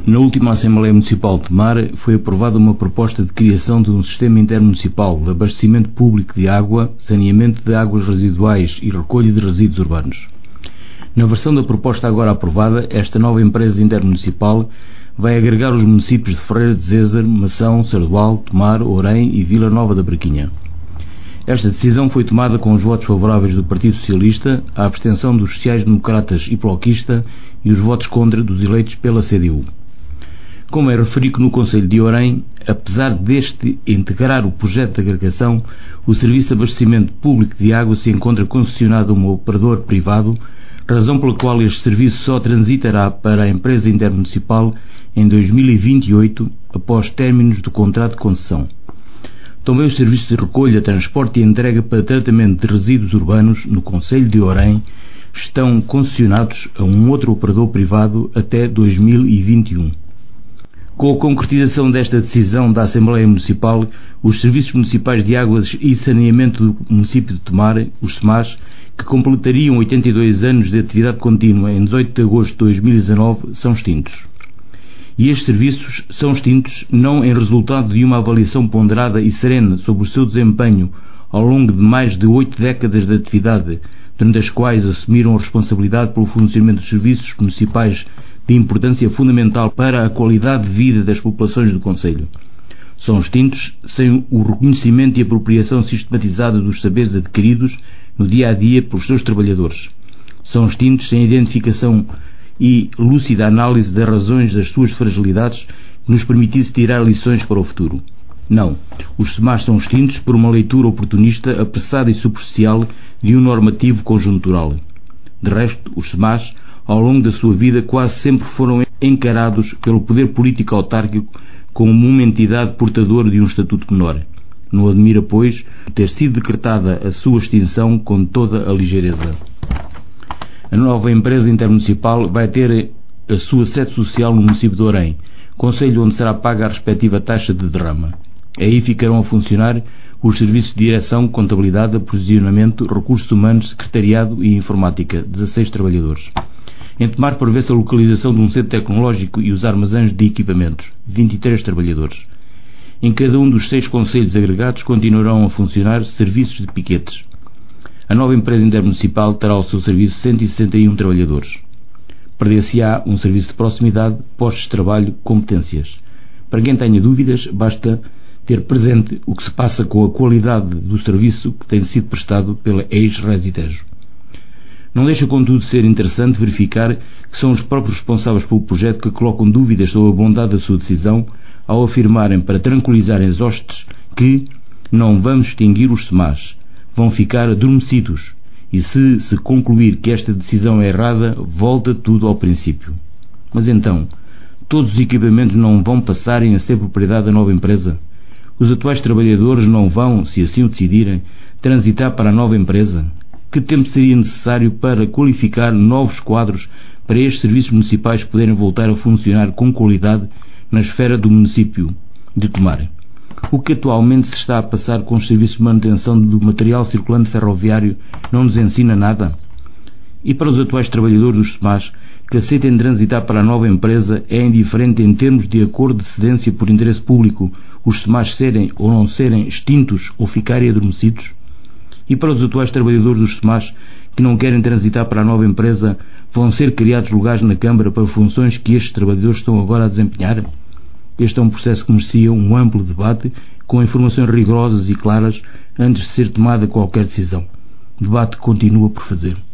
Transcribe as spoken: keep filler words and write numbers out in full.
Na última Assembleia Municipal de Tomar foi aprovada uma proposta de criação de um sistema intermunicipal de abastecimento público de água, saneamento de águas residuais e recolha de resíduos urbanos. Na versão da proposta agora aprovada, esta nova empresa intermunicipal vai agregar os municípios de Ferreira de Zézer, Mação, Sardual, Tomar, Orém e Vila Nova da Braquinha. Esta decisão foi tomada com os votos favoráveis do Partido Socialista, a abstenção dos sociais-democratas e bloquista e os votos contra dos eleitos pela C D U. Como é referido no Conselho de Orém, apesar deste integrar o projeto de agregação, o Serviço de Abastecimento Público de Água se encontra concessionado a um operador privado, razão pela qual este serviço só transitará para a empresa intermunicipal em dois mil e vinte e oito, após términos do contrato de concessão. Também os serviços de recolha, transporte e entrega para tratamento de resíduos urbanos no Concelho de Orém estão concessionados a um outro operador privado até dois mil e vinte e um. Com a concretização desta decisão da Assembleia Municipal, os Serviços Municipais de Águas e Saneamento do município de Tomar, os SEMAS, que completariam oitenta e dois anos de atividade contínua em dezoito de agosto de dois mil e dezanove, são extintos. E estes serviços são extintos não em resultado de uma avaliação ponderada e serena sobre o seu desempenho ao longo de mais de oito décadas de atividade, durante as quais assumiram a responsabilidade pelo funcionamento dos serviços municipais de importância fundamental para a qualidade de vida das populações do concelho. São extintos sem o reconhecimento e apropriação sistematizada dos saberes adquiridos no dia a dia pelos seus trabalhadores. São extintos sem a identificação e lúcida análise das razões das suas fragilidades que nos permitisse tirar lições para o futuro. Não, os SEMAS são extintos por uma leitura oportunista, apressada e superficial de um normativo conjuntural. De resto, os SEMAS, ao longo da sua vida, quase sempre foram encarados pelo poder político autárquico como uma entidade portadora de um estatuto menor. Não admira, pois, ter sido decretada a sua extinção com toda a ligeireza. A nova empresa intermunicipal vai ter a sua sede social no município de Orém, concelho onde será paga a respectiva taxa de derrama. Aí ficarão a funcionar os serviços de direção, contabilidade, aprovisionamento, recursos humanos, secretariado e informática, dezasseis trabalhadores. Em Tomar prevê-se a localização de um centro tecnológico e os armazéns de equipamentos, vinte e três trabalhadores. Em cada um dos seis concelhos agregados continuarão a funcionar serviços de piquetes. A nova empresa intermunicipal terá ao seu serviço cento e sessenta e um trabalhadores. Perder-se-á um serviço de proximidade, postos de trabalho, competências. Para quem tenha dúvidas, basta ter presente o que se passa com a qualidade do serviço que tem sido prestado pela ex-Resitejo. Não deixa, contudo, de ser interessante verificar que são os próprios responsáveis pelo projeto que colocam dúvidas sobre a bondade da sua decisão ao afirmarem, para tranquilizarem os hóspedes, que não vamos extinguir os SEMAS, vão ficar adormecidos, e se se concluir que esta decisão é errada, volta tudo ao princípio. Mas então, todos os equipamentos não vão passarem a ser propriedade da nova empresa? Os atuais trabalhadores não vão, se assim o decidirem, transitar para a nova empresa? Que tempo seria necessário para qualificar novos quadros para estes serviços municipais poderem voltar a funcionar com qualidade na esfera do município de Tomar? O que atualmente se está a passar com os serviços de manutenção do material circulante ferroviário não nos ensina nada? E para os atuais trabalhadores dos SEMAS que aceitem transitar para a nova empresa, é indiferente em termos de acordo de cedência por interesse público os SEMAS serem ou não serem extintos ou ficarem adormecidos? E para os atuais trabalhadores dos SEMAS que não querem transitar para a nova empresa, vão ser criados lugares na Câmara para funções que estes trabalhadores estão agora a desempenhar? Este é um processo que merecia um amplo debate, com informações rigorosas e claras, antes de ser tomada qualquer decisão. O debate continua por fazer.